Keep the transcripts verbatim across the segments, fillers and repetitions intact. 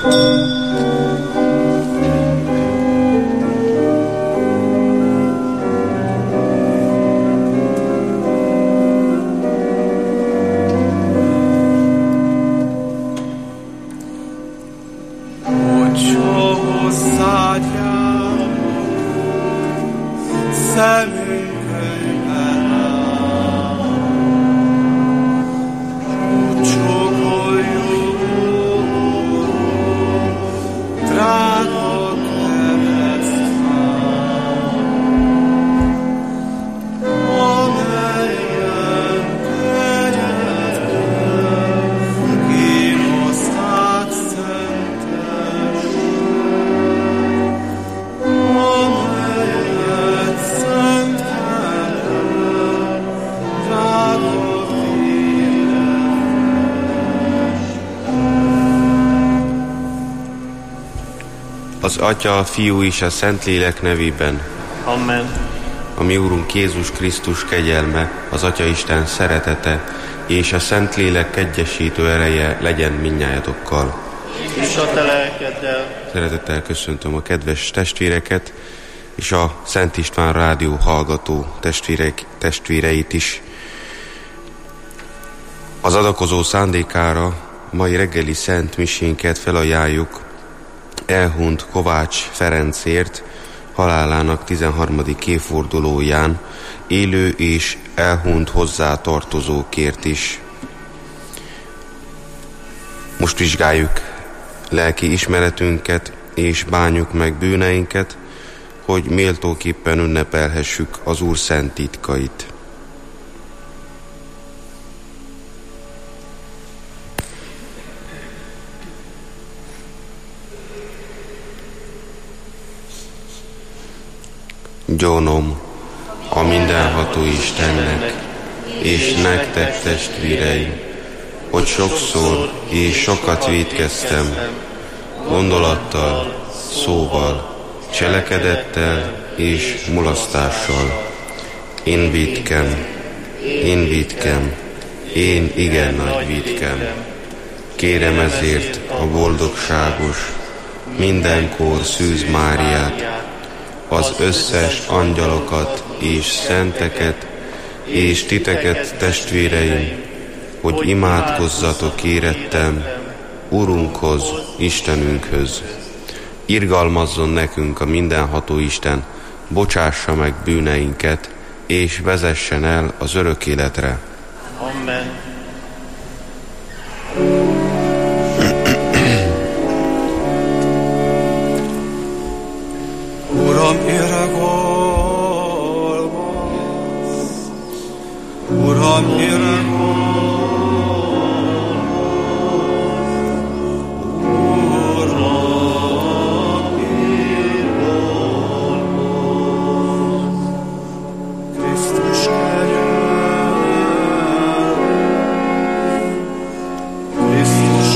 Az Atya, a Fiú és a Szentlélek nevében. Amen. A mi Úrunk Jézus Krisztus kegyelme, az Atyaisten szeretete és a Szentlélek egyesítő ereje legyen mindnyájatokkal. És a te lelkeddel. Szeretettel köszöntöm a kedves testvéreket és a Szent István Rádió hallgató testvérek, testvéreit is. Az adakozó szándékára mai reggeli szent misénket felajánljuk elhunyt Kovács Ferencért, halálának tizenharmadik évfordulóján élő és elhunyt hozzá tartozókért is. Most vizsgáljuk lelki ismeretünket és bánjuk meg bűneinket, hogy méltóképpen ünnepelhessük az Úr szent titkait. Gyónom a mindenható Istennek és nektek, testvéreim, hogy sokszor és sokat vétkeztem, gondolattal, szóval, cselekedettel és mulasztással. Én vétkem, én vétkem, én igen nagy vétkem. Kérem ezért a boldogságos, mindenkor Szűz Máriát, az összes angyalokat és szenteket, és titeket, testvéreim, hogy imádkozzatok érettem Urunkhoz, Istenünkhöz. Irgalmazzon nekünk a mindenható Isten, bocsássa meg bűneinket, és vezessen el az örök életre. Amen. Uram, irgalmaz! Uram, irgalmaz! Uram, irgalmaz! Krisztus kegyelme! Krisztus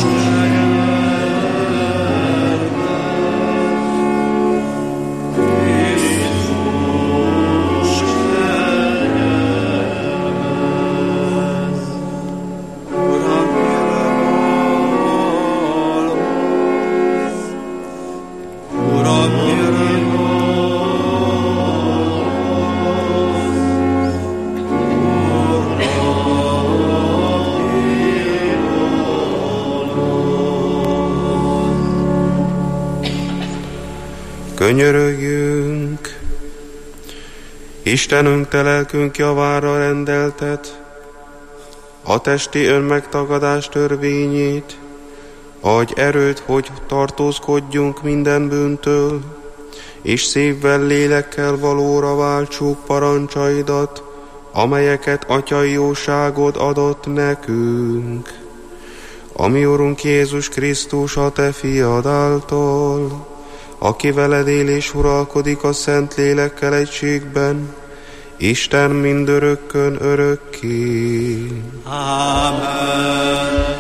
Könyörögjünk! Istenünk, te lelkünk javára rendeltet a testi önmegtagadás törvényét, adj erőt, hogy tartózkodjunk minden bűntől, és szívvel, lélekkel valóra váltsuk parancsaidat, amelyeket atyai jóságod adott nekünk. A mi Urunk Jézus Krisztus, a te fiad által, aki veled él és uralkodik a Szent Lélekkel egységben, Isten mindörökkön örökké. Amen.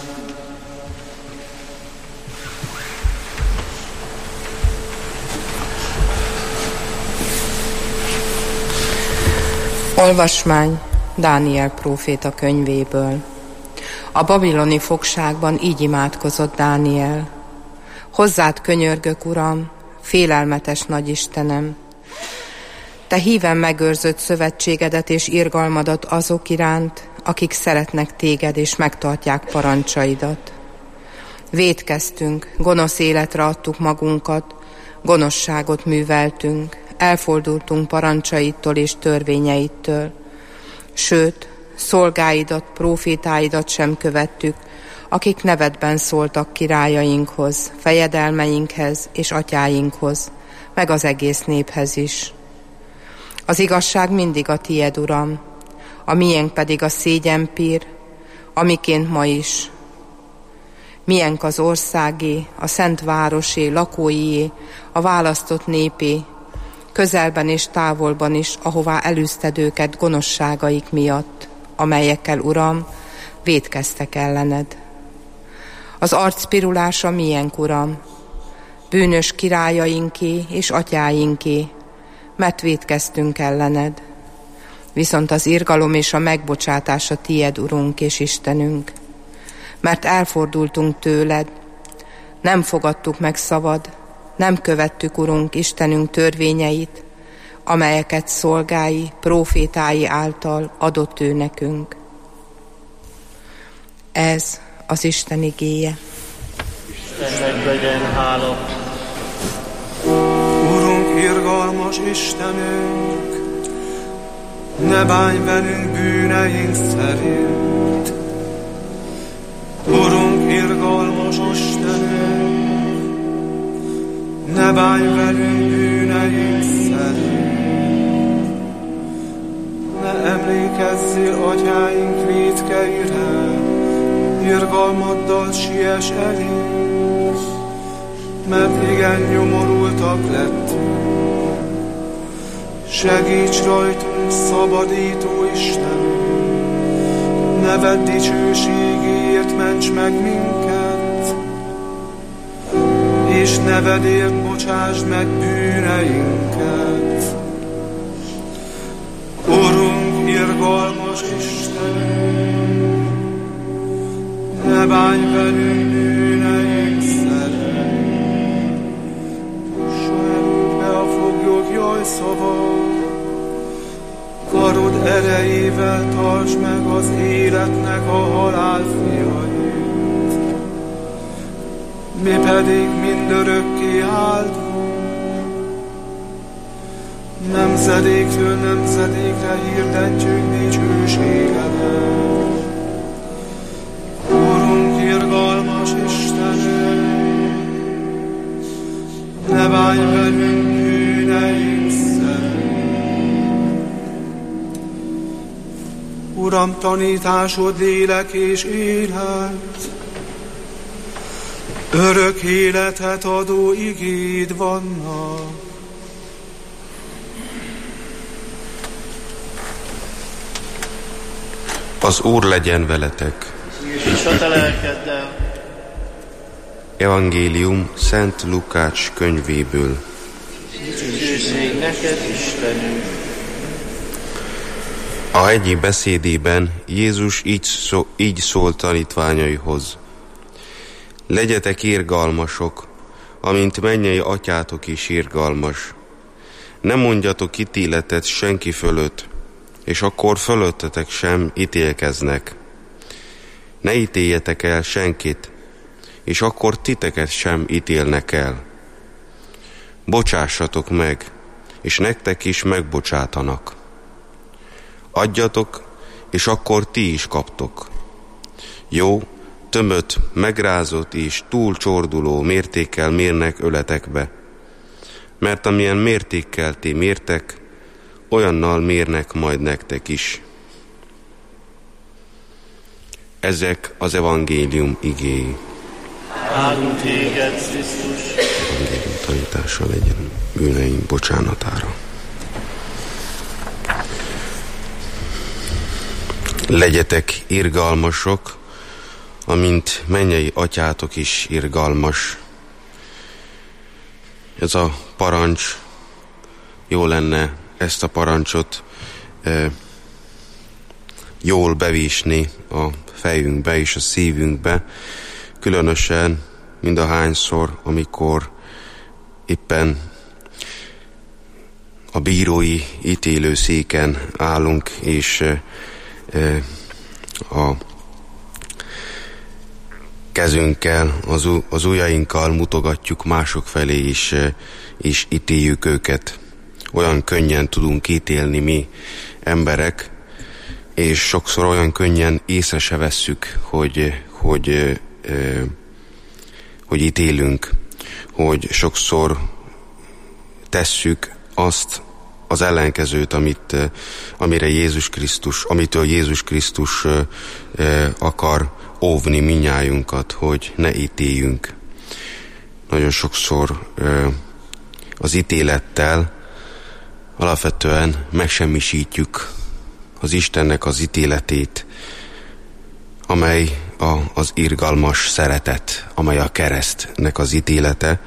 Olvasmány Dániel próféta könyvéből. A babiloni fogságban így imádkozott Dániel. Hozzád könyörgök, Uram, félelmetes nagy Istenem. Te híven megőrzött szövetségedet és irgalmadat azok iránt, akik szeretnek téged és megtartják parancsaidat. Vétkeztünk, gonosz életre adtuk magunkat, gonoszságot műveltünk, elfordultunk parancsaidtól és törvényeittől. Sőt, szolgáidat, prófétáidat sem követtük, akik nevedben szóltak királyainkhoz, fejedelmeinkhez és atyáinkhoz, meg az egész néphez is. Az igazság mindig a tied, Uram, a miénk pedig a szégyenpír, amiként ma is. Miénk az országé, a szent városé, lakóié, a választott népé, közelben és távolban is, ahová elűzted őket gonoszságaik miatt, amelyekkel, Uram, vétkeztek ellened. Az arc pirulása miénk, Uram, bűnös királyainké és atyáinké, mert vétkeztünk ellened. Viszont az irgalom és a megbocsátás a tied, Urunk és Istenünk, mert elfordultunk tőled, nem fogadtuk meg szavad, nem követtük, Urunk, Istenünk törvényeit, amelyeket szolgái, prófétái által adott ő nekünk. Ez az Isten igéje. Istennek legyen hála. Urunk, irgalmas Istenünk, ne bánj velünk bűneink szerint. Urunk, irgalmas Istenünk, ne bánj velünk bűneink szerint. Ne emlékezzél atyáink vétkeire, irgalmaddal siess elénk, mert igen nyomorultak lettünk. Segíts rajtunk, szabadító Istenünk, neved dicsőségéért ments meg minket, és nevedért bocsásd meg bűneinket. Urunk, irgalmas Istenünk, ne bánj velünk bűneink szerint. Tussa előbb be a foglyok jajszava, karod erejével tartsd meg az életnek a halál fiait. Mi pedig mindörökké áldunk, nemzedéktől nemzedékre hirdetjük dicsőségedet. Urunk, irgalmas Istenünk, ne bánj velünk bűneink szerint. Uram, tanításod lélek és élet, örök életet adó igéd vannak. Az Úr legyen veletek. És a te lelkeddel. Evangélium Szent Lukács könyvéből. Dicsőség neked, Istenünk. A hegyi beszédében Jézus így, szó, így szólt tanítványaihoz. Legyetek irgalmasok, amint mennyei atyátok is irgalmas. Ne mondjatok ítéletet senki fölött, és akkor fölöttetek sem ítélkeznek. Ne ítéljetek el senkit, és akkor titeket sem ítélnek el. Bocsássatok meg, és nektek is megbocsátanak. Adjatok, és akkor ti is kaptok. Jó, tömött, megrázott és túl csorduló mértékkel mérnek öletekbe. Mert amilyen mértékkel ti mértek, olyannal mérnek majd nektek is. Ezek az evangélium igéi. Áldunk téged, Krisztus. Evangélium tanítása legyen bűneim bocsánatára. Legyetek irgalmasok, amint mennyei atyátok is irgalmas. Ez a parancs, jó lenne ezt a parancsot e, jól bevésni a fejünkbe és a szívünkbe, különösen mindahányszor, amikor éppen a bírói ítélőszéken állunk, és a kezünkkel, az, az ujjainkkal mutogatjuk mások felé, és, és ítéljük őket. Olyan könnyen tudunk ítélni mi emberek, és sokszor olyan könnyen észre se vesszük, hogy, hogy, hogy ítélünk, hogy sokszor tesszük azt az ellenkezőt, amit, amire Jézus Krisztus, amitől Jézus Krisztus akar óvni minnyájunkat, hogy ne ítéljünk. Nagyon sokszor az ítélettel alapvetően megsemmisítjük az Istennek az ítéletét, amely a, az irgalmas szeretet, amely a keresztnek az ítélete.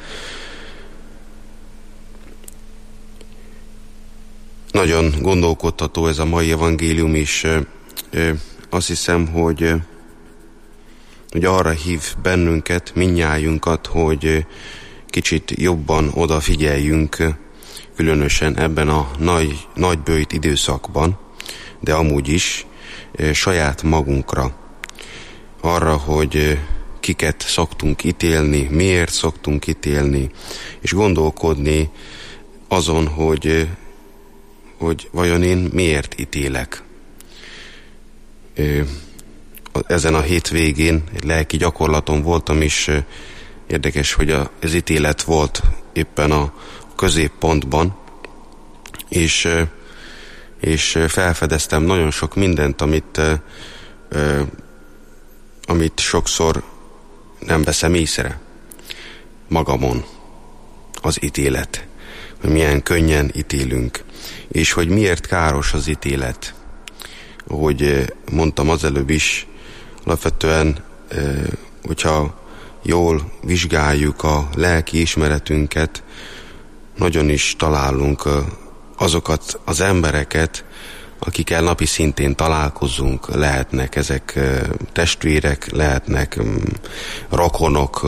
Nagyon gondolkodtató ez a mai evangélium, és azt hiszem, hogy, hogy arra hív bennünket, mindnyájunkat, hogy kicsit jobban odafigyeljünk, különösen ebben a nagy, nagybőjt időszakban, de amúgy is saját magunkra, arra, hogy kiket szoktunk ítélni, miért szoktunk ítélni, és gondolkodni azon, hogy, hogy vajon én miért ítélek. Ezen a hétvégén egy lelki gyakorlaton voltam, és érdekes, hogy az ítélet volt éppen a középpontban, és, és felfedeztem nagyon sok mindent, amit, amit sokszor nem veszem észre magamon, az ítélet, hogy milyen könnyen ítélünk, és hogy miért káros az ítélet. Ahogy mondtam az előbb is, alapvetően, hogyha jól vizsgáljuk a lelki ismeretünket, nagyon is találunk azokat az embereket, akikkel napi szintén találkozunk. Lehetnek ezek testvérek, lehetnek rokonok,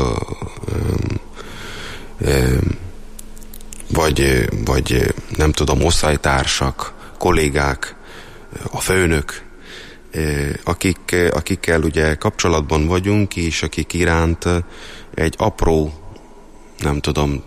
vagy, vagy nem tudom, osztálytársak, kollégák, a főnök, akik, akikkel ugye kapcsolatban vagyunk, és akik iránt egy apró, nem tudom,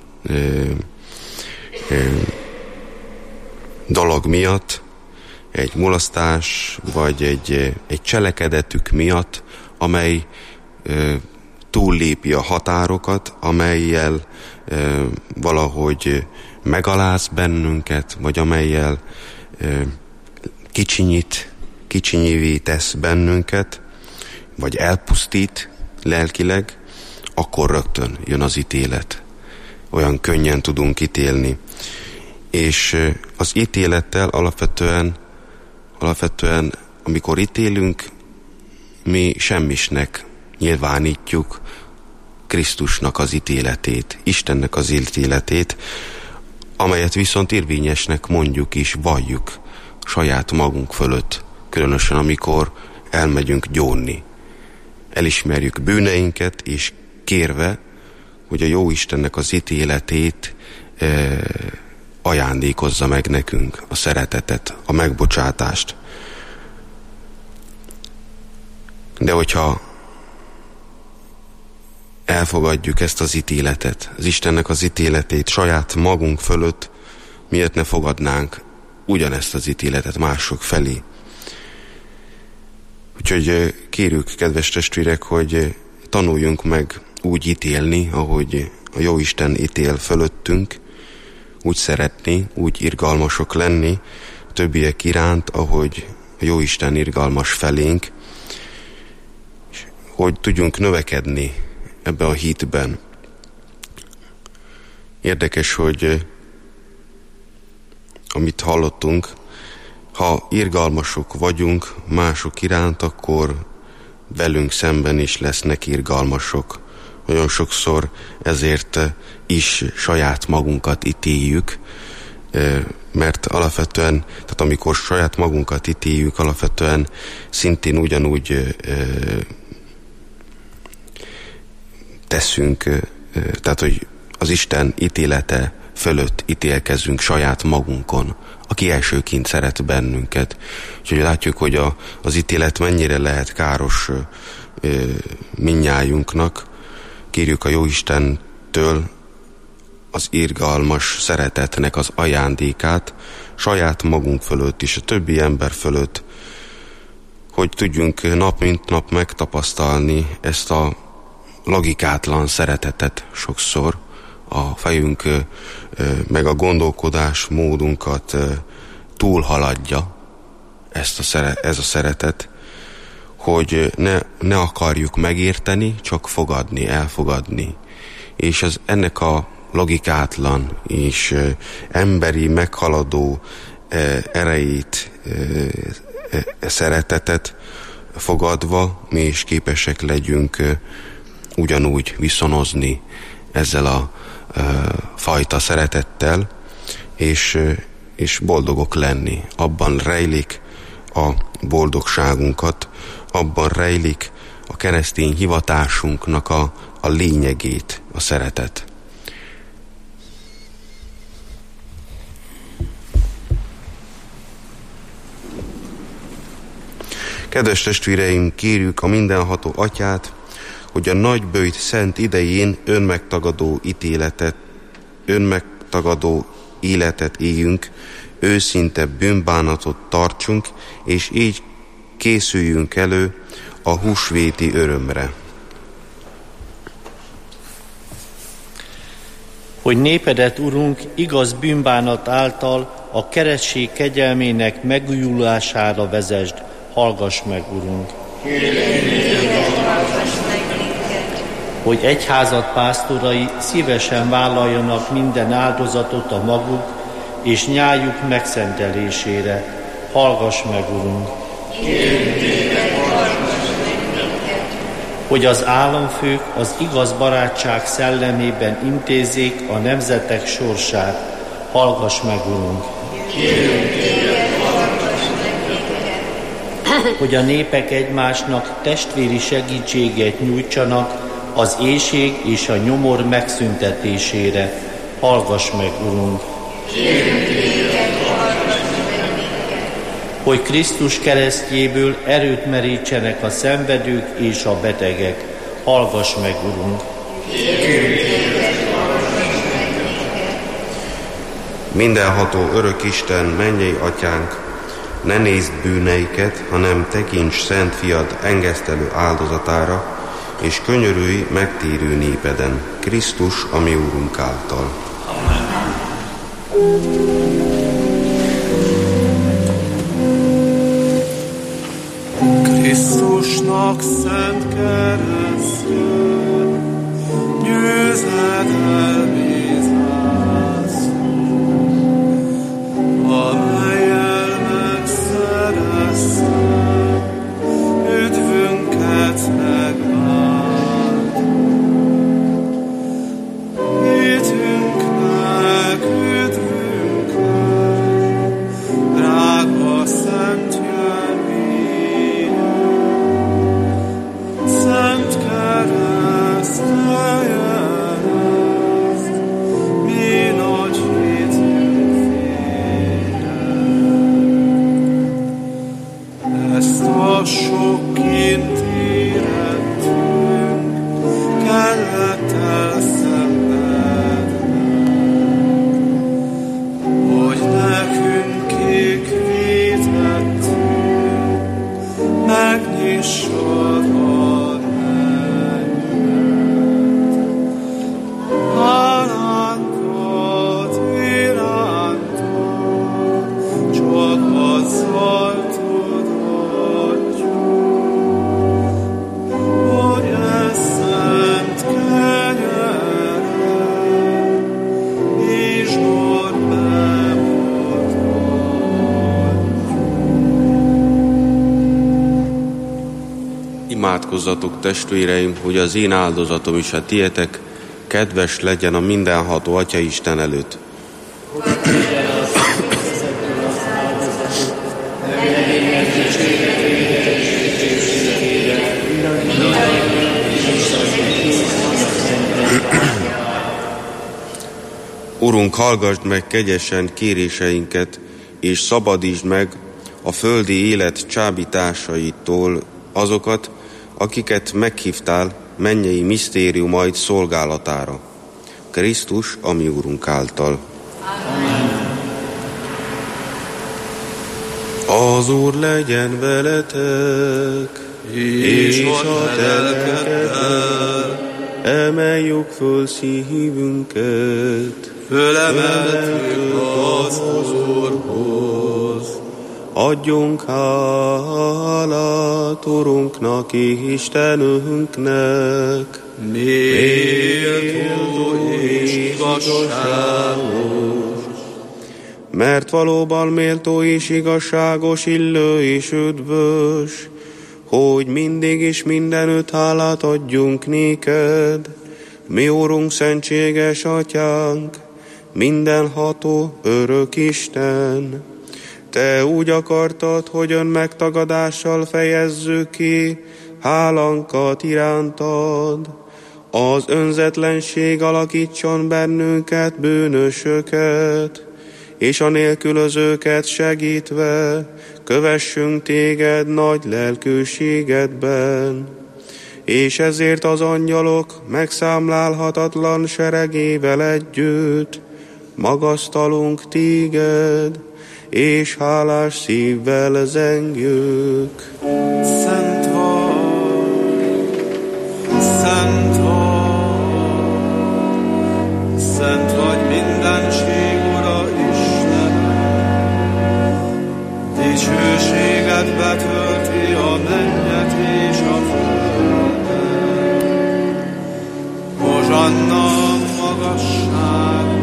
dolog miatt, egy mulasztás, vagy egy, egy cselekedetük miatt, amely ö, túllépi a határokat, amellyel ö, valahogy megaláz bennünket, vagy amellyel ö, kicsinyít, kicsinyivé tesz bennünket, vagy elpusztít lelkileg, akkor rögtön jön az ítélet. Olyan könnyen tudunk ítélni. És az ítélettel alapvetően, alapvetően, amikor ítélünk, mi semmisnek nyilvánítjuk Krisztusnak az ítéletét, Istennek az ítéletét, amelyet viszont érvényesnek mondjuk és valljuk saját magunk fölött, különösen amikor elmegyünk gyónni. Elismerjük bűneinket, és kérve, hogy a jó Istennek az ítéletét e, ajándékozza meg nekünk, a szeretetet, a megbocsátást. De hogyha elfogadjuk ezt az ítéletet, az Istennek az ítéletét saját magunk fölött, miért ne fogadnánk ugyanezt az ítéletet mások felé? Úgyhogy kérjük, kedves testvérek, hogy tanuljunk meg úgy ítélni, ahogy a Jóisten ítél fölöttünk, úgy szeretni, úgy irgalmasok lenni a többiek iránt, ahogy a Jóisten irgalmas felénk, hogy tudjunk növekedni ebbe a hitben. Érdekes, hogy amit hallottunk, ha irgalmasok vagyunk mások iránt, akkor velünk szemben is lesznek irgalmasok. Nagyon sokszor ezért is saját magunkat ítéljük, mert alapvetően, tehát amikor saját magunkat ítéljük, alapvetően szintén ugyanúgy teszünk, tehát hogy az Isten ítélete fölött ítélkezünk saját magunkon, aki elsőként szeret bennünket. Úgyhogy látjuk, hogy a, az ítélet mennyire lehet káros ö, mindnyájunknak. Kérjük a Jóistentől az irgalmas szeretetnek az ajándékát saját magunk fölött és a többi ember fölött, hogy tudjunk nap mint nap megtapasztalni ezt a logikátlan szeretetet sokszor, a fejünk meg a gondolkodás módunkat túlhaladja ezt a szere, ez a szeretet, hogy ne, ne akarjuk megérteni, csak fogadni, elfogadni. És az ennek a logikátlan és emberi meghaladó erejét, szeretetet fogadva mi is képesek legyünk ugyanúgy viszonozni ezzel a fajta szeretettel, és, és boldogok lenni. Abban rejlik a boldogságunkat, abban rejlik a keresztény hivatásunknak a, a lényegét, a szeretet. Kedves testvéreim, kérjük a mindenható Atyát, hogy a nagyböjt szent idején önmegtagadó ítéletet, önmegtagadó életet éljünk, őszinte bűnbánatot tartsunk, és így készüljünk elő a húsvéti örömre. Hogy népedet, Urunk, igaz bűnbánat által a keresztség kegyelmének megújulására vezesd, hallgass meg, Urunk. Hogy egyházad pásztorai szívesen vállaljanak minden áldozatot a maguk és nyájuk megszentelésére. Hallgass meg, Urunk! Hogy az államfők az igaz barátság szellemében intézzék a nemzetek sorsát. Hallgass meg, Urunk! Hogy a népek egymásnak testvéri segítséget nyújtsanak az éhség és a nyomor megszüntetésére. Hallgass meg, Urunk! Hogy Krisztus keresztjéből erőt merítsenek a szenvedők és a betegek. Hallgass meg, Urunk! Mindenható örök Isten, mennyei Atyánk, ne nézd bűneiket, hanem tekints szent fiad engesztelő áldozatára, és könyörülj megtérő népeden, Krisztus, a mi Úrunk által. Krisztusnak szent keresztje, győzedelmi zászló, amellyel megszerezted üdvünket megvált. Hitünknek, üdvünknek, drága szent jelvénye, szent keresztre jeleszt, mi nagy hitünk fénye. Ezt a sok kint érettünk kellett elszenvedned, hogy nekünk kék vétettünk, megnyissad a mennyet. Hálánkat irántad, csak azzal tudatjuk, hogy ez szent kenyeret és bor bemutatott. Imádkozzatok, testvéreim, hogy az én áldozatom is a tietek kedves legyen a mindenható Atya Isten előtt. Urunk, hallgasd meg kegyesen kéréseinket, és szabadítsd meg a földi élet csábításaitól azokat, akiket meghívtál mennyei misztériumaid szolgálatára. Krisztus, a mi Úrunk által. Amen. Az Úr legyen veletek, és, és a te lelkeddel. Emeljük föl szívünket, fölemeltük az Úrhoz. Adjunk hálát Urunknak, Istenünknek, méltó és igazságos. Mert valóban méltó és igazságos, illő és üdvös, hogy mindig és mindenütt hálát adjunk néked, mi Úrunk, szentséges Atyánk, mindenható, örök Isten. Te úgy akartad, hogy önmegtagadással fejezzük ki hálánkat irántad. Az önzetlenség alakítson bennünket, bűnösöket, és a nélkülözőket segítve kövessünk téged nagy lelkűségedben. És ezért az angyalok megszámlálhatatlan seregével együtt magasztalunk téged, és hálás szívvel zengjük. Szent vagy, szent vagy, szent vagy mindenség Ura Istenem. Dicsőséget betölti a mennyet és a földet. Hozsanna magasságban.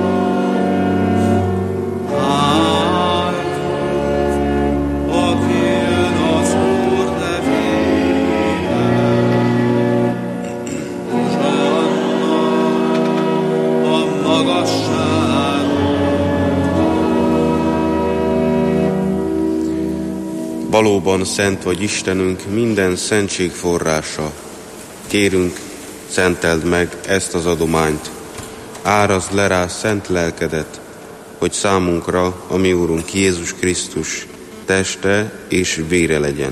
Valóban szent vagy Istenünk, minden szentség forrása. Kérünk, szenteld meg ezt az adományt. Árazd le rá szent lelkedet, hogy számunkra a mi Úrunk Jézus Krisztus teste és vére legyen.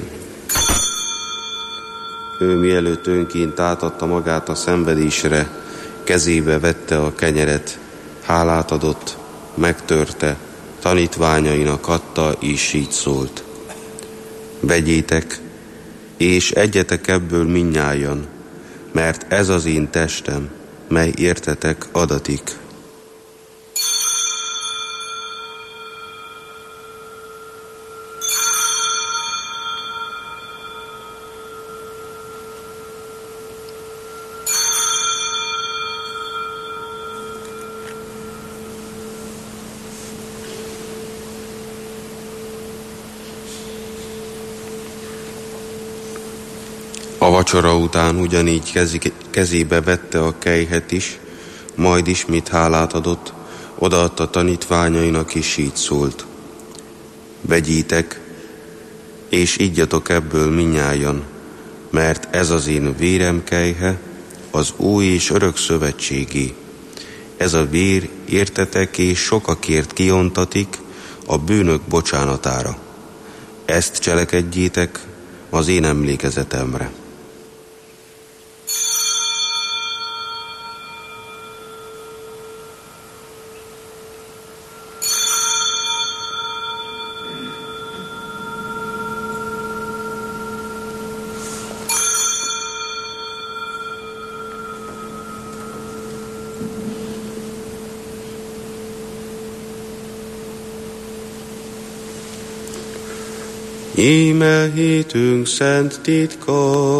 Ő mielőtt önként átadta magát a szenvedésre, kezébe vette a kenyeret, hálát adott, megtörte, tanítványainak adta, és így szólt. Vegyétek, és egyetek ebből mindnyájan, mert ez az én testem, mely értetek adatik. A vacsora után ugyanígy kezébe vette a kejhet is, majd ismét hálát adott, odaadta tanítványainak, és így szólt. Vegyétek, és igyatok ebből mindnyájan, mert ez az én vérem kejhe, az új és örök szövetségi. Ez a vér értetek és sokakért kiontatik a bűnök bocsánatára. Ezt cselekedjétek az én emlékezetemre. Íme hétünk szent titka,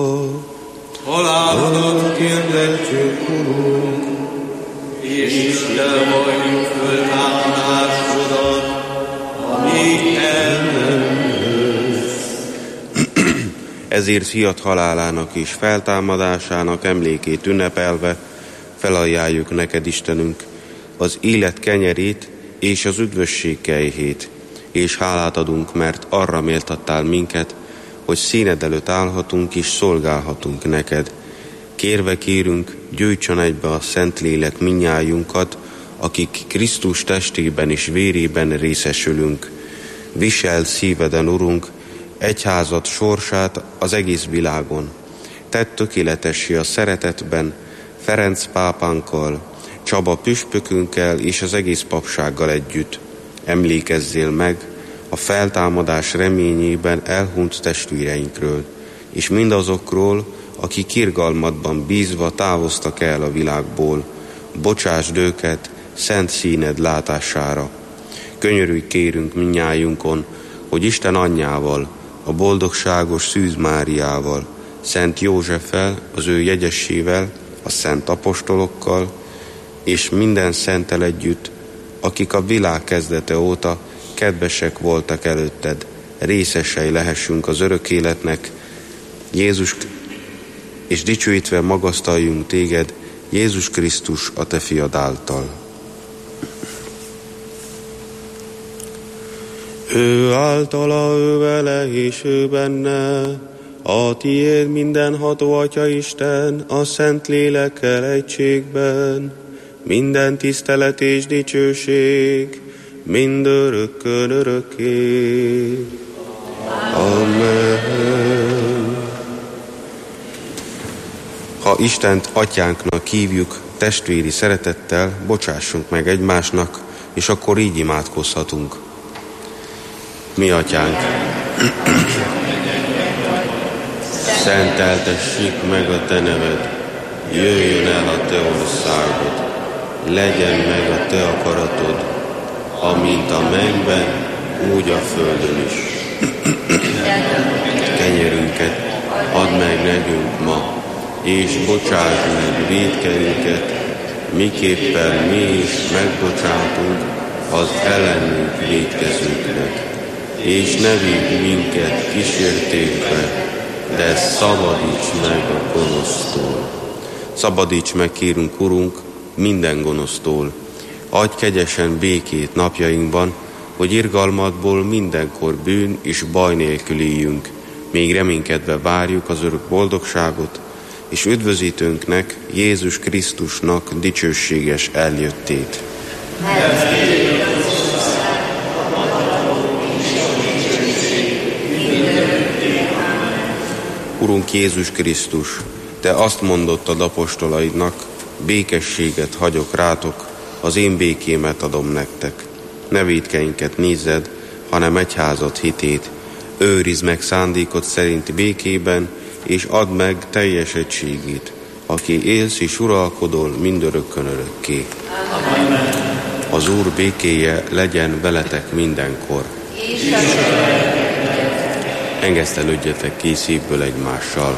halálodat hirdetjük, Urunk, és Isten valljuk föltámadásodat, amíg el nem jössz. Ezért fiat halálának és feltámadásának emlékét ünnepelve felajánljuk neked, Istenünk, az élet kenyerét és az üdvösség kejhét, és hálát adunk, mert arra méltattál minket, hogy színed előtt állhatunk és szolgálhatunk neked. Kérve kérünk, gyűjtsön egybe a Szentlélek mindnyájunkat akik Krisztus testében és vérében részesülünk. Viseld szíveden, Urunk, egyházad sorsát az egész világon. Tedd tökéletessé a szeretetben Ferenc pápánkkal, Csaba püspökünkkel és az egész papsággal együtt. Emlékezzél meg a feltámadás reményében elhunyt testvéreinkről, és mindazokról, akik irgalmadban bízva távoztak el a világból. Bocsásd őket szent színed látására. Könyörülj kérünk mindnyájunkon, hogy Isten anyjával, a boldogságos Szűz Máriával, Szent Józseffel, az ő jegyessével, a szent apostolokkal, és minden szenttel együtt, akik a világ kezdete óta kedvesek voltak előtted, részesei lehessünk az örök életnek, Jézus, és dicsőítve magasztaljunk téged, Jézus Krisztus, a te fiad által. Ő általa, ő vele és ő benne, a tiéd mindenható Atya Isten, a Szent Lélekkel egységben, minden tisztelet és dicsőség, mindörökkön örökké. Amen. Ha Istent atyánknak hívjuk testvéri szeretettel, bocsássunk meg egymásnak, és akkor így imádkozhatunk. Mi atyánk, szenteltessék meg a te neved, jöjjön el a te országod, legyen meg a te akaratod, amint a mennyben, úgy a földön is. Kenyerünket add meg nekünk ma, és bocsásd meg vétkenünket, miképpen mi is megbocsátunk az ellenünk vétkezőknek. És ne vigy minket kísértésbe, de szabadíts meg a gonosztól. Szabadíts meg, kérünk, Urunk, minden gonosztól. Adj kegyesen békét napjainkban, hogy irgalmadból mindenkor bűn és baj nélkül éljünk, még reménykedve várjuk az örök boldogságot, és üdvözítőnknek, Jézus Krisztusnak dicsőséges eljöttét. Urunk Jézus Krisztus, te azt mondottad apostolaidnak, békességet hagyok rátok, az én békémet adom nektek. Ne vétkeinket nézzed, hanem egyházad hitét. Őrizd meg szándékod szerinti békében, és add meg teljes egységét, aki élsz és uralkodol mindörökkön örökké. Amen. Az Úr békéje legyen veletek mindenkor. Engesztelődjetek ki szívből egymással.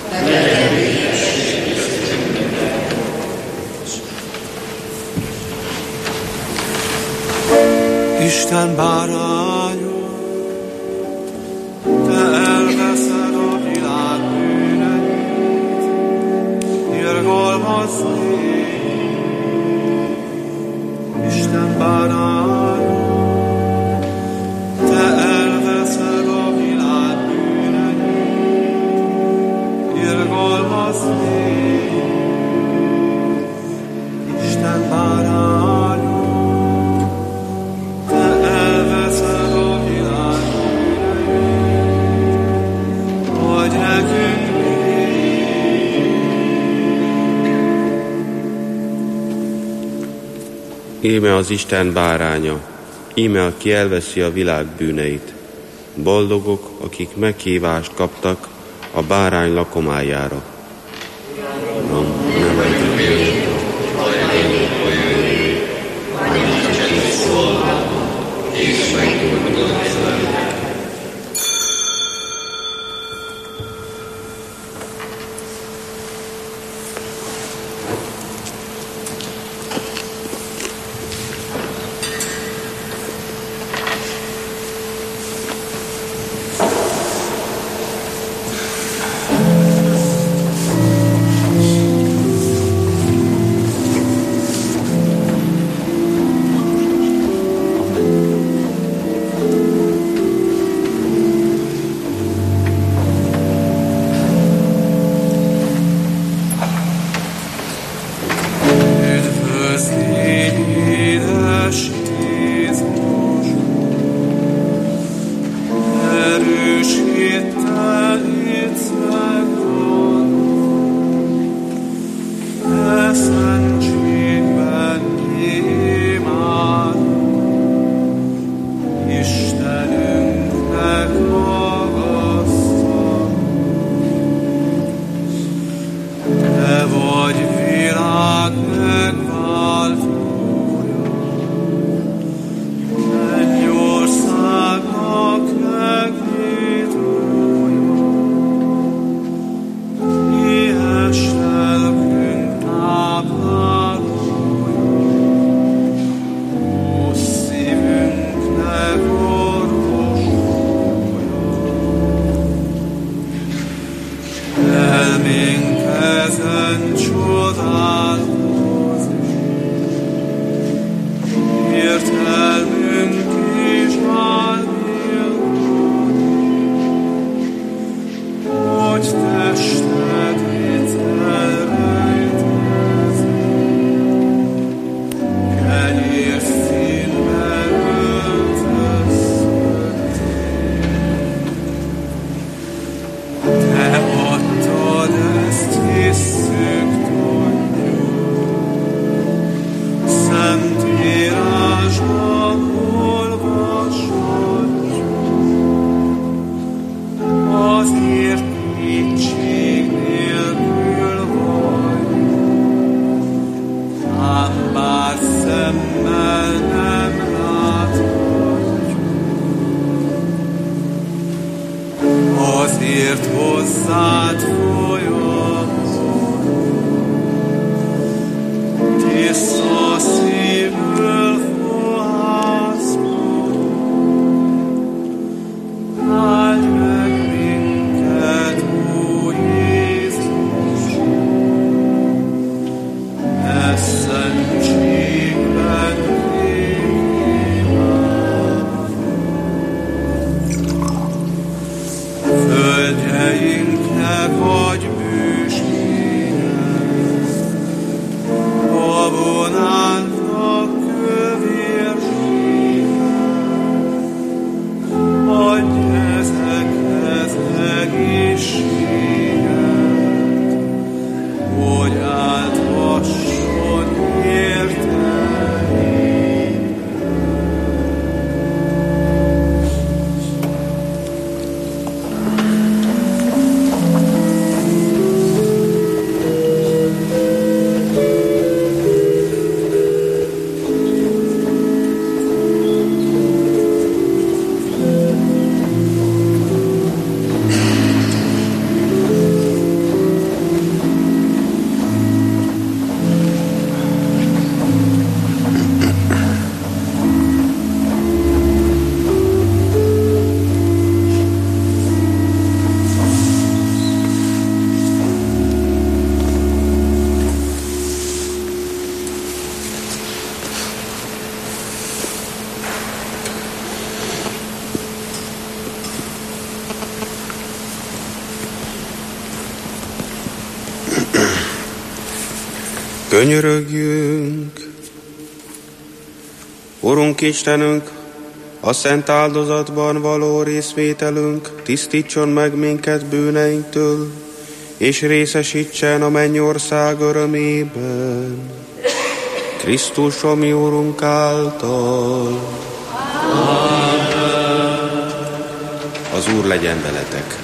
Isten báránya, te elveszed a világ bűneit, irgalmazz nék. Isten báránya, te elveszed a világ bűneit, irgalmazz nék. Isten báránya, íme az Isten báránya, íme aki elveszi a világ bűneit. Boldogok, akik meghívást kaptak a bárány lakomájára. Üdvözlégy édes Jézus, erős hittel hitsz megvan, e szentségben imád, Istenünknek magasztal. Te vagy világ megváltója, mennyországnak megnyitója, éhes lelkünk táplálója, ó szívünknek orvosolja. Elménk ezen csodálkozik, értelmünk is álmélkodik, hogy tested itt elrejtezik, kenyér színben öltözködtél. Te adtad ezt, hisszük, tudjuk, Szent Írásban olvashatjuk, azért kétség nélkül vagyunk, ám bár szemmel nem láthatjuk. Azért hozzád folyamodunk, tiszta szívből fohászkodunk. Áldj meg minket, ó Jézus, e szentségben imád. Földjeinknek adj bőséget, babonánknak kövérséget, adj ezekhez egészséget, hogy áldhasson értelmét. Könyörögjünk! Urunk Istenünk, a szent áldozatban való részvételünk tisztítson meg minket bűneinktől, és részesítsen a mennyország örömében. Krisztus, a mi Urunk által. Amen. Az Úr legyen veletek.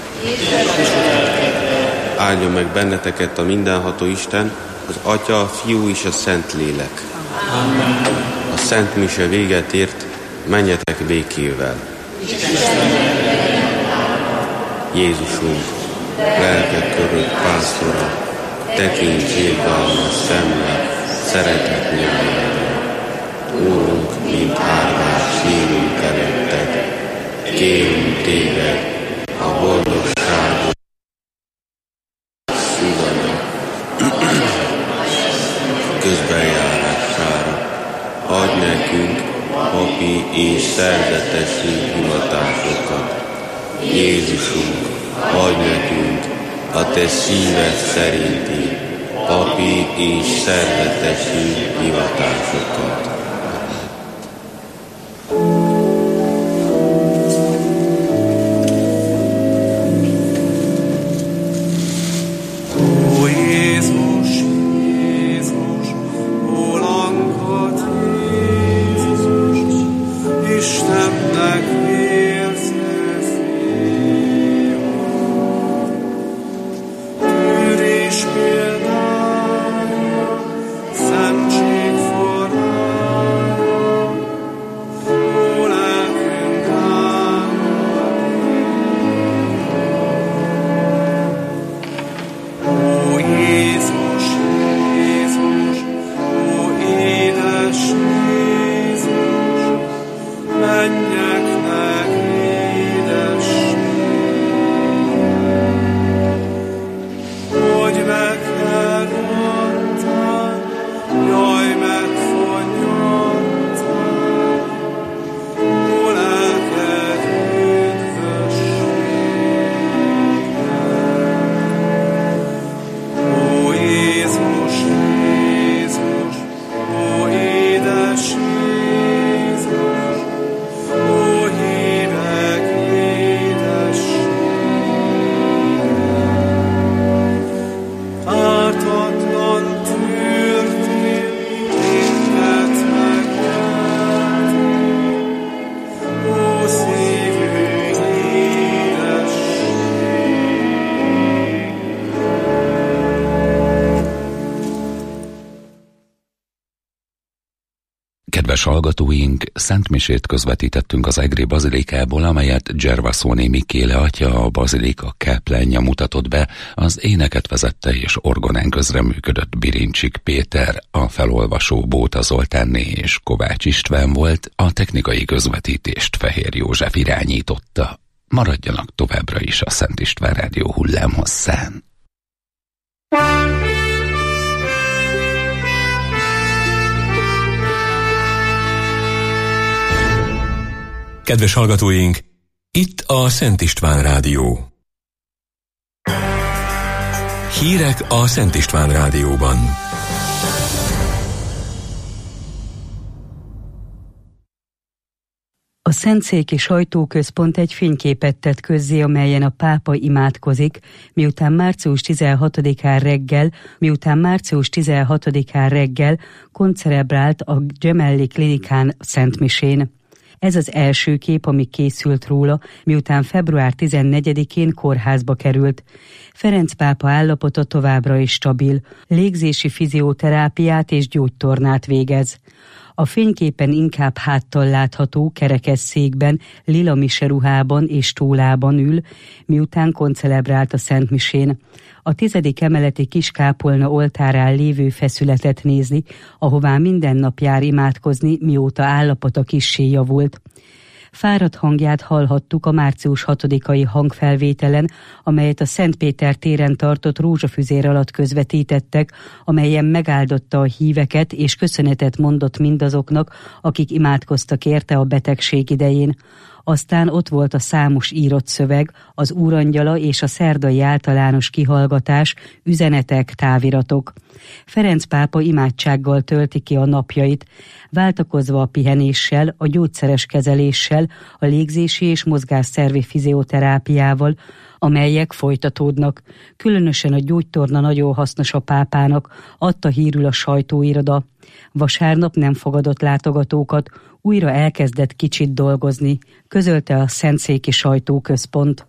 Áldjon meg benneteket a mindenható Isten, az Atya, a Fiú és a Szent Lélek. Amen. A Szent Mise véget ért, menjetek békével. Jézusunk, lelkek körött pásztora, tekints irgalmas szemmel, szeretet nyájára. Úrunk, mint árvás sírunk előtted, kérünk téged, a boldogságot szívanya közbenjárására. Adj nekünk papi és szerzetesi hivatásokat. Jézusunk, adj nekünk a te szíved szerinti papi és szerzetesi hivatásokat. Kedves hallgatóink, szentmisét közvetítettünk az Egri bazilikából, amelyet Gervasoni Mikéle atya, a bazilika káplánja mutatott be, az éneket vezette és orgonán közreműködött Birincsik Péter, a felolvasó Bóta Zoltánné és Kovács István volt, a technikai közvetítést Fehér József irányította. Maradjanak továbbra is a Szent István Rádió hullámhosszán. Kedves hallgatóink, itt a Szent István Rádió. Hírek a Szent István Rádióban. A Szentszéki Sajtóközpont egy fényképet tett közzé, amelyen a pápa imádkozik, miután március tizenhatodikán reggel, miután március tizenhatodikán reggel koncelebrált a Gemelli Klinikán szentmisén. Ez az első kép, ami készült róla, miután február tizennegyedikén kórházba került. Ferenc pápa állapota továbbra is stabil, légzési fizioterápiát és gyógytornát végez. A fényképen inkább háttal látható kerekesszékben, lila miseruhában és tólában ül, miután koncelebrált a szentmisén. A tizedik emeleti Kiskápolna oltárán lévő feszületet nézni, ahová minden nap jár imádkozni, mióta állapota kissé javult. Fáradt hangját hallhattuk a március hatodikai hangfelvételen, amelyet a Szent Péter téren tartott rózsafüzér alatt közvetítettek, amelyen megáldotta a híveket és köszönetet mondott mindazoknak, akik imádkoztak érte a betegség idején. Aztán ott volt a számos írott szöveg, az úrangyala és a szerdai általános kihallgatás, üzenetek, táviratok. Ferenc pápa imádsággal tölti ki a napjait, váltakozva a pihenéssel, a gyógyszeres kezeléssel, a légzési és mozgásszervi fizioterápiával, amelyek folytatódnak. Különösen a gyógytorna nagyon hasznos a pápának, adta hírül a sajtóiroda. Vasárnap nem fogadott látogatókat, újra elkezdett kicsit dolgozni, közölte a Szentszéki Sajtóközpont.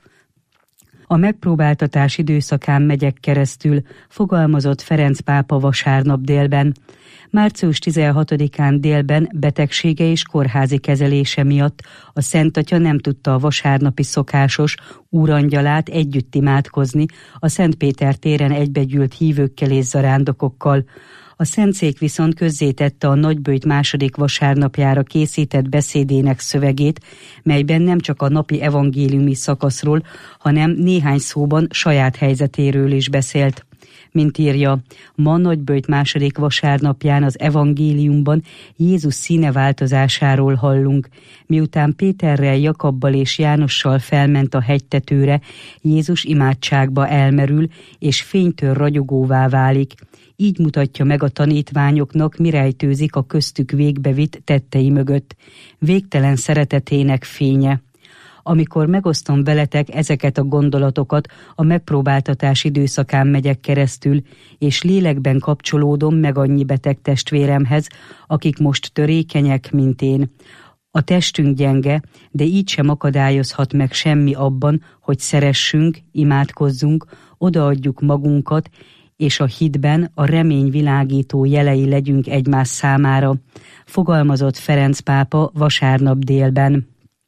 A megpróbáltatás időszakán megyek keresztül, fogalmazott Ferenc pápa vasárnap délben. március tizenhatodikán délben betegsége és kórházi kezelése miatt a Szent Atya nem tudta a vasárnapi szokásos úrangyalát együtt imádkozni a Szent Péter téren egybegyűlt hívőkkel és zarándokokkal. A Szentszék viszont közzétette a Nagyböjt második vasárnapjára készített beszédének szövegét, melyben nem csak a napi evangéliumi szakaszról, hanem néhány szóban saját helyzetéről is beszélt. Mint írja, ma Nagyböjt második vasárnapján az evangéliumban Jézus színeváltozásáról hallunk. Miután Péterrel, Jakabbal és Jánossal felment a hegytetőre, Jézus imádságba elmerül, és fénytől ragyogóvá válik. Így mutatja meg a tanítványoknak, mi rejtőzik a köztük végbevitt tettei mögött. Végtelen szeretetének fénye. Amikor megosztom veletek ezeket a gondolatokat, a megpróbáltatás időszakán megyek keresztül, és lélekben kapcsolódom meg annyi beteg testvéremhez, akik most törékenyek, mint én. A testünk gyenge, de így sem akadályozhat meg semmi abban, hogy szeressünk, imádkozzunk, odaadjuk magunkat, és a hitben a remény világító jelei legyünk egymás számára, fogalmazott Ferenc pápa vasárnap délben.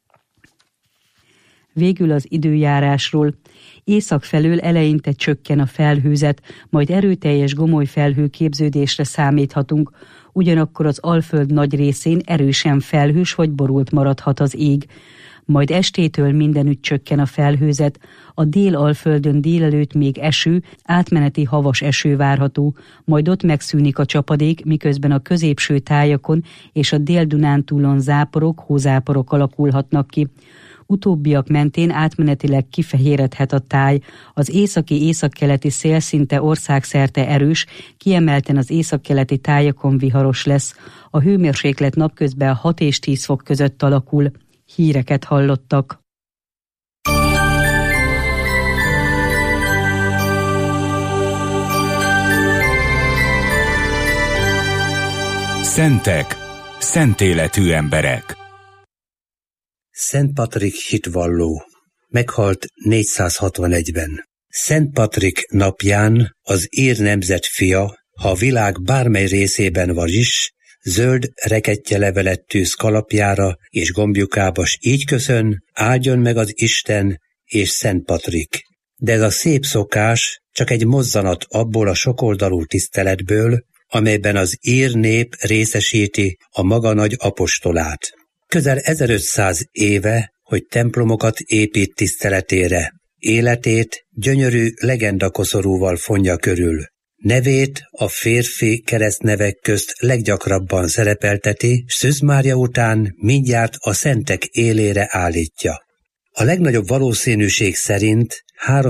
Végül az időjárásról. Észak felől eleinte csökken a felhőzet, majd erőteljes gomoly felhőképződésre számíthatunk, ugyanakkor az Alföld nagy részén erősen felhős vagy borult maradhat az ég. Majd estétől mindenütt csökken a felhőzet, a Dél-Alföldön délelőtt még eső, átmeneti havas eső várható, majd ott megszűnik a csapadék, miközben a középső tájakon és a Dél-Dunántúlon záporok, hózáporok alakulhatnak ki. Utóbbiak mentén átmenetileg kifehéredhet a táj, az északi-északkeleti szél szinte országszerte erős, kiemelten az északkeleti tájakon viharos lesz. A hőmérséklet napközben hat és tíz fok között alakul. Híreket hallottak. Szentek, szentéletű emberek. Szent Patrik hitvalló, meghalt négyszázhatvanegyben. Szent Patrik napján az ír nemzet fia, ha a világ bármely részében van is, zöld rekettye-levelet tűz kalapjára és gombjukába, s így köszön: áldjon meg az Isten és Szent Patrik. De ez a szép szokás csak egy mozzanat abból a sokoldalú tiszteletből, amelyben az ír nép részesíti a maga nagy apostolát. Közel ezerötszáz éve, hogy templomokat épít tiszteletére, életét gyönyörű legendakoszorúval fonja körül. Nevét a férfi keresztnevek közt leggyakrabban szerepelteti, s Szűz Mária után mindjárt a szentek élére állítja. A legnagyobb valószínűség szerint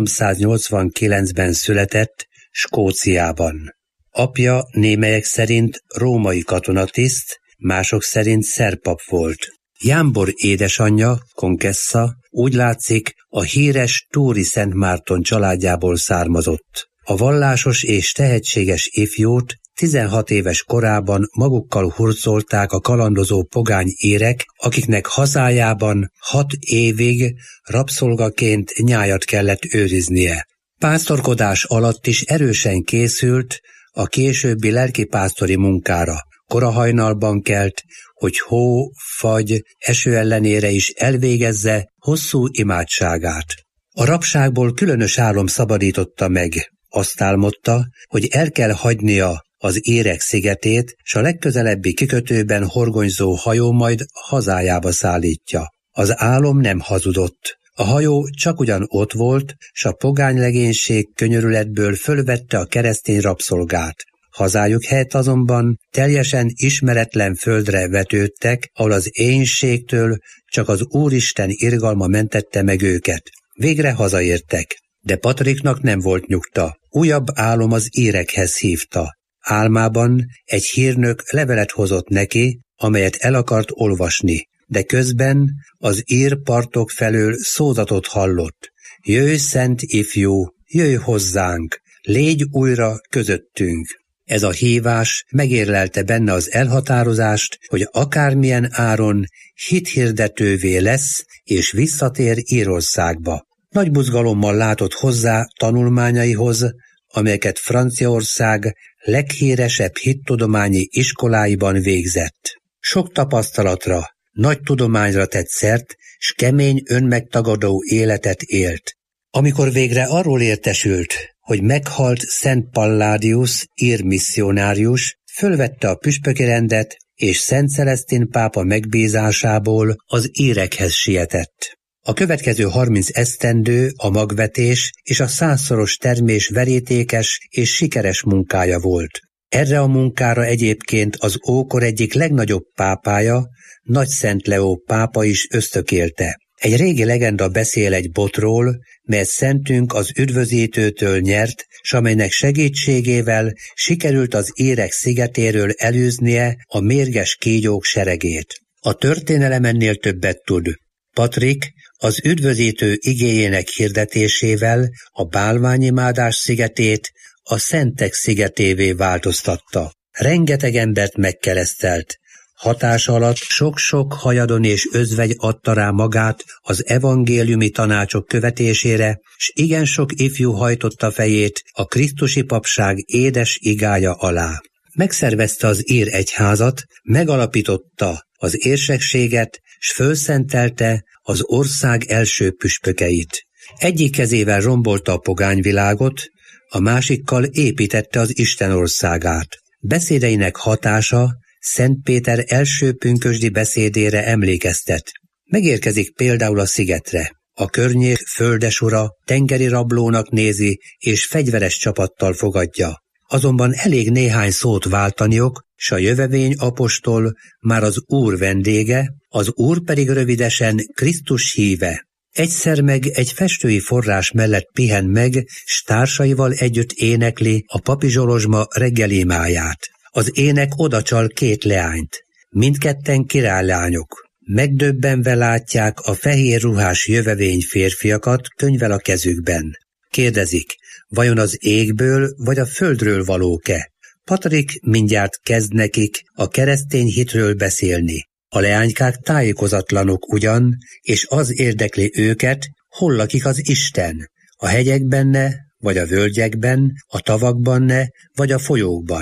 háromszáznyolcvankilencben született Skóciában. Apja némelyek szerint római katonatiszt, mások szerint szerpap volt. Jámbor édesanyja, Konkessa, úgy látszik, a híres Túri Szent Márton családjából származott. A vallásos és tehetséges ifjút tizenhat éves korában magukkal hurcolták a kalandozó pogány írek, akiknek hazájában hat évig rabszolgaként nyájat kellett őriznie. Pásztorkodás alatt is erősen készült a későbbi lelkipásztori munkára. Korahajnalban kelt, hogy hó, fagy, eső ellenére is elvégezze hosszú imádságát. A rabságból különös álom szabadította meg. Azt álmodta, hogy el kell hagynia az Érek szigetét, s a legközelebbi kikötőben horgonyzó hajó majd hazájába szállítja. Az álom nem hazudott. A hajó csak ugyan ott volt, s a pogány legénység könyörületből fölvette a keresztény rabszolgát. Hazájuk helyett azonban teljesen ismeretlen földre vetődtek, ahol az éhínségtől csak az Úristen irgalma mentette meg őket. Végre hazaértek. De Patriknak nem volt nyugta. Újabb álom az írekhez hívta. Álmában egy hírnök levelet hozott neki, amelyet el akart olvasni, de közben az ír partok felől szózatot hallott. Jöjj, szent ifjú, jöjj hozzánk, légy újra közöttünk. Ez a hívás megérlelte benne az elhatározást, hogy akármilyen áron hithirdetővé lesz és visszatér Írországba. Nagy buzgalommal látott hozzá tanulmányaihoz, amelyeket Franciaország leghíresebb hittudományi iskoláiban végzett. Sok tapasztalatra, nagy tudományra tett szert, s kemény önmegtagadó életet élt. Amikor végre arról értesült, hogy meghalt Szent Palladius, ír misszionárius, fölvette a püspöki rendet, és Szent Celesztin pápa megbízásából az írekhez sietett. A következő harminc esztendő a magvetés és a százszoros termés verítékes és sikeres munkája volt. Erre a munkára egyébként az ókor egyik legnagyobb pápája, Nagy Szent Leó pápa is ösztökélte. Egy régi legenda beszél egy botról, melyet szentünk az üdvözítőtől nyert, s amelynek segítségével sikerült az Érek szigetéről elűznie a mérges kígyók seregét. A történelem ennél többet tud. Patrik az üdvözítő igéjének hirdetésével a bálványimádás szigetét a Szentek szigetévé változtatta. Rengeteg embert megkeresztelt. Hatása alatt sok-sok hajadon és özvegy adta rá magát az evangéliumi tanácsok követésére, s igen sok ifjú hajtotta fejét a krisztusi papság édes igája alá. Megszervezte az ír egyházat, megalapította az érsekséget, s fölszentelte az ország első püspökeit. Egyik kezével rombolta a pogányvilágot, a másikkal építette az Isten országát. Beszédeinek hatása Szent Péter első pünkösdi beszédére emlékeztet. Megérkezik például a szigetre. A környék földesura tengeri rablónak nézi, és fegyveres csapattal fogadja. Azonban elég néhány szót váltaniok, s a jövevény apostol már az Úr vendége, az Úr pedig rövidesen Krisztus híve. Egyszer meg egy festői forrás mellett pihen meg, s társaival együtt énekli a papi zsolozsma reggelimáját. Az ének odacsal két leányt. Mindketten királylányok. Megdöbbenve látják a fehér ruhás jövevény férfiakat könyvvel a kezükben. Kérdezik, vajon az égből vagy a földről valók-e? Patrik mindjárt kezd nekik a keresztény hitről beszélni. A leánykák tájékozatlanok ugyan, és az érdekli őket, hol lakik az Isten, a hegyekben ne, vagy a völgyekben, a tavakban ne, vagy a folyókban.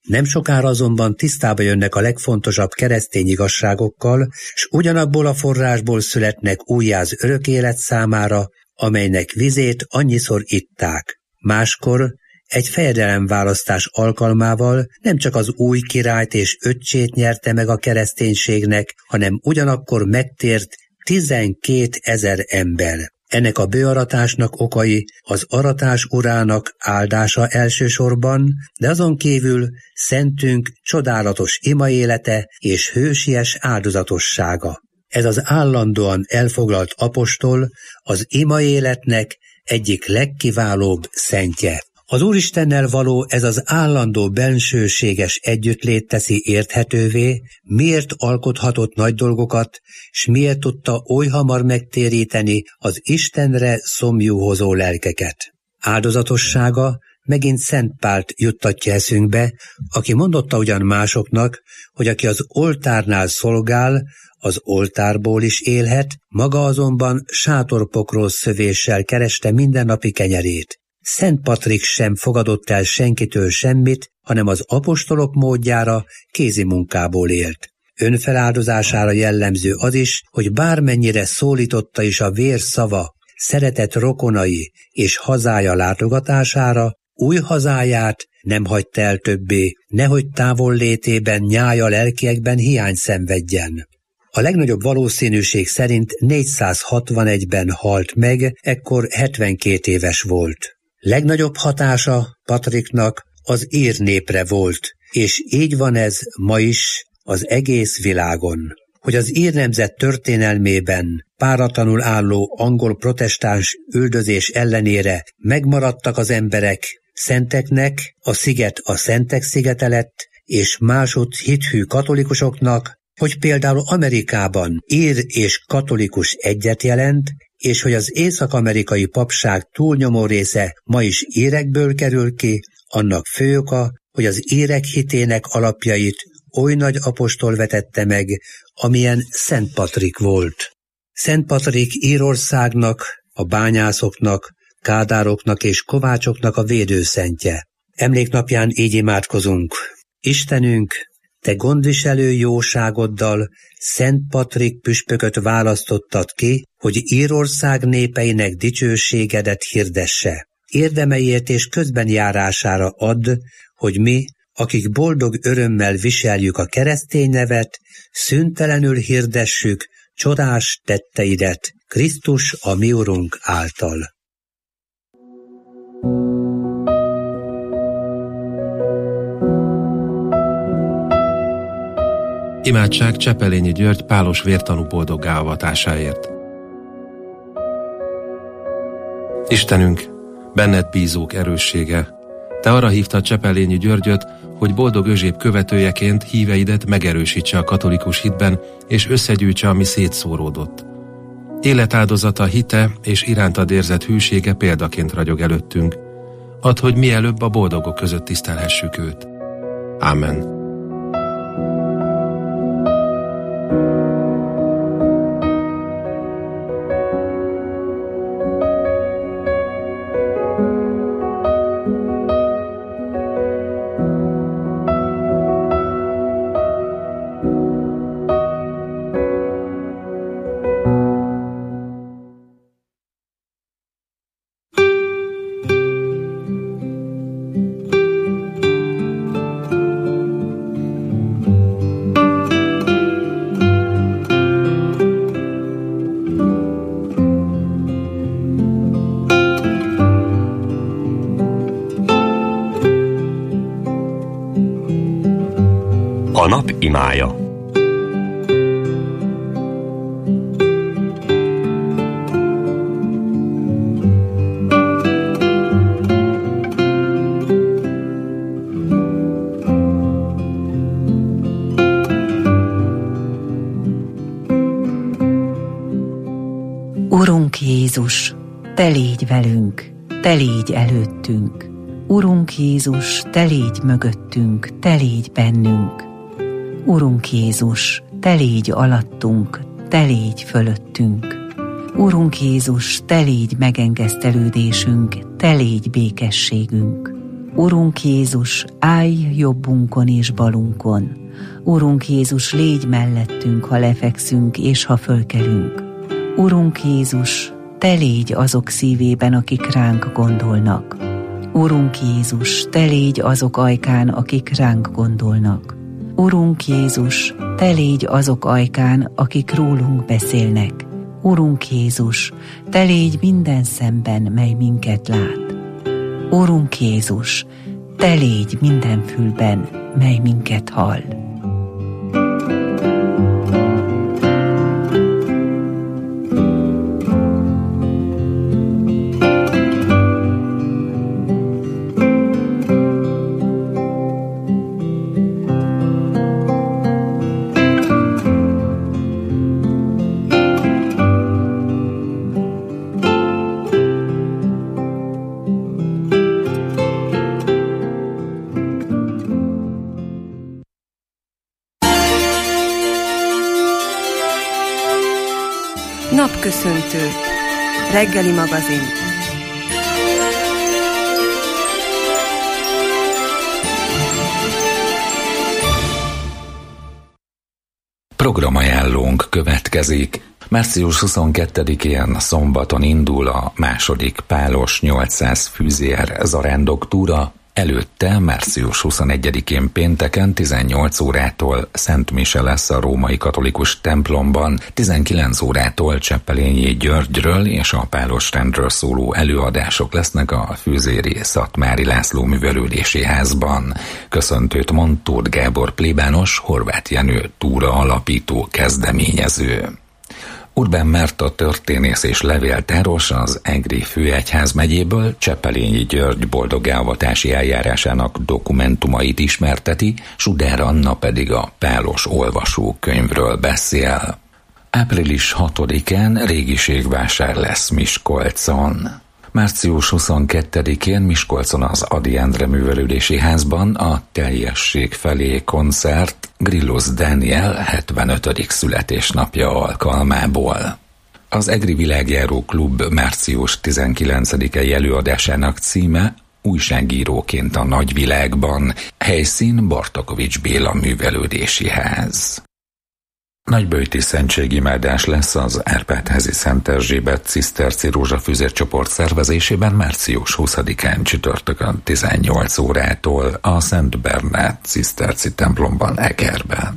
Nem sokára azonban tisztába jönnek a legfontosabb keresztény igazságokkal, s ugyanabból a forrásból születnek újjá az örök élet számára, amelynek vizét annyiszor itták. Máskor egy fejedelemválasztás alkalmával nem csak az új királyt és öccsét nyerte meg a kereszténységnek, hanem ugyanakkor megtért tizenkétezer ember. Ennek a bőaratásnak okai az aratás urának áldása elsősorban, de azon kívül szentünk csodálatos imaélete és hősies áldozatossága. Ez az állandóan elfoglalt apostol az imaéletnek egyik legkiválóbb szentje. Az Úristennel való ez az állandó bensőséges együttlét teszi érthetővé, miért alkothatott nagy dolgokat, s miért tudta oly hamar megtéríteni az Istenre szomjúhozó lelkeket. Áldozatossága megint Szent Pált juttatja eszünkbe, aki mondotta ugyan másoknak, hogy aki az oltárnál szolgál, az oltárból is élhet, maga azonban sátorpokról szövéssel kereste mindennapi kenyerét. Szent Patrik sem fogadott el senkitől semmit, hanem az apostolok módjára kézi munkából élt. Önfeláldozására jellemző az is, hogy bármennyire szólította is a vér szava, szeretett rokonai és hazája látogatására, új hazáját nem hagyta el többé, nehogy távol létében nyája lelkiekben hiány szenvedjen. A legnagyobb valószínűség szerint négyszázhatvanegyben halt meg, ekkor hetvenkét éves volt. Legnagyobb hatása Patriknak az ír népre volt, és így van ez ma is az egész világon. Hogy az ír nemzet történelmében páratlanul álló angol protestáns üldözés ellenére megmaradtak az emberek szenteknek, a sziget a szentek szigete lett, és másutt hithű katolikusoknak, hogy például Amerikában ír és katolikus egyet jelent, és hogy az észak-amerikai papság túlnyomó része ma is írekből kerül ki, annak fő oka, hogy az írek hitének alapjait oly nagy apostol vetette meg, amilyen Szent Patrik volt. Szent Patrik Írországnak, a bányászoknak, kádároknak és kovácsoknak a védőszentje. Emléknapján így imádkozunk. Istenünk, te gondviselő jóságoddal Szent Patrik püspököt választottad ki, hogy Írország népeinek dicsőségedet hirdesse. Érdemeiért és közbenjárására add, hogy mi, akik boldog örömmel viseljük a keresztény nevet, szüntelenül hirdessük csodás tetteidet Krisztus a mi Urunk által. Imádság Csepelényi György pálos vértanú boldoggá avatásáért. Istenünk, benned bízók erőssége, te arra hívtad Csepelényi Györgyöt, hogy boldog Özséb követőjeként híveidet megerősítse a katolikus hitben, és összegyűjtse, ami szétszóródott. Életáldozata, hite és irántad érzett hűsége példaként ragyog előttünk. Add, hogy mielőbb a boldogok között tisztelhessük őt. Ámen. A nap imája. Urunk Jézus, te légy velünk, te légy előttünk. Urunk Jézus, te légy mögöttünk, te légy bennünk. Urunk Jézus, te légy alattunk, te légy fölöttünk. Urunk Jézus, te légy megengesztelődésünk, te légy békességünk. Urunk Jézus, állj jobbunkon és balunkon. Urunk Jézus, légy mellettünk, ha lefekszünk és ha fölkelünk. Urunk Jézus, te légy azok szívében, akik ránk gondolnak. Urunk Jézus, te légy azok ajkán, akik ránk gondolnak. Urunk Jézus, te légy azok ajkán, akik rólunk beszélnek. Urunk Jézus, te légy minden szemben, mely minket lát. Urunk Jézus, te légy minden fülben, mely minket hall. Napköszöntő. Reggeli magazin. Programajánlónk következik. március huszonkettedikén szombaton indul a második pálos nyolcszáz fűzier zarándoktúra. Előtte március huszonegyedikén pénteken tizennyolc órától Szent Mise lesz a római katolikus templomban, tizenkilenc órától Cseppelényi Györgyről és a pálosrendről szóló előadások lesznek a fűzéri Szatmári László művelődési házban. Köszöntőt mond Tóth Gábor plébános, Horváth Jenő túra alapító kezdeményező. Urbán Márta történész és levéltáros az Egri főegyház megyéből Cseppelényi György boldogálvatási eljárásának dokumentumait ismerteti, Sudár Anna pedig a pálos olvasókönyvről beszél. április hatodikán régiségvásár lesz Miskolcon. március huszonkettedikén Miskolcon az Ady Endre művelődési házban a Teljesség felé koncert Grillos Dániel hetvenötödik születésnapja alkalmából. Az Egri Világjáró Klub március tizenkilencedikei előadásának címe Újságíróként a nagyvilágban, helyszín Bartakovics Béla művelődési ház. Nagyböjti szentségimádás lesz az Árpád-házi Szent Erzsébet ciszterci rózsafűzércsoport szervezésében március huszadikán csütörtökön tizennyolc órától a Szent Bernát ciszterci templomban Egerben.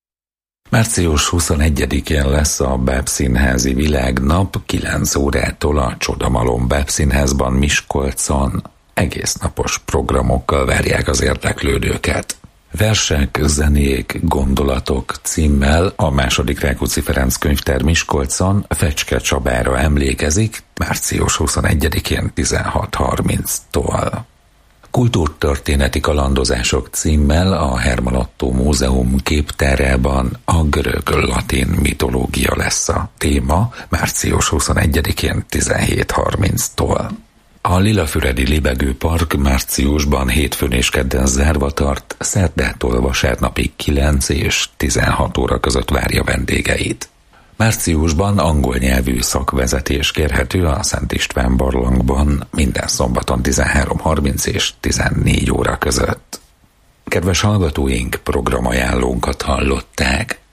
március huszonegyedikén lesz a Bábszínházi Világnap kilenc órától a Csodamalom Bábszínházban Miskolcon. Egész napos programokkal várják az érdeklődőket. Versek, zenék, gondolatok címmel a második Rákóczi Ferenc könyvtár Miskolcon Fecske Csabára emlékezik március huszonegyedikén tizenhat harminctól. Kultúrtörténeti kalandozások címmel a Herman Ottó Múzeum képtárában a görög-latin mitológia lesz a téma március huszonegyedikén tizenhét harminctól. A Lilafüredi Libegőpark márciusban hétfőn és kedden zárva tart, szerdától vasárnapig kilenc és tizenhat óra között várja vendégeit. Márciusban angol nyelvű szakvezetés kérhető a Szent István barlangban minden szombaton tizenhárom harminc és tizennégy óra között. Kedves hallgatóink, programajánlónkat hallották.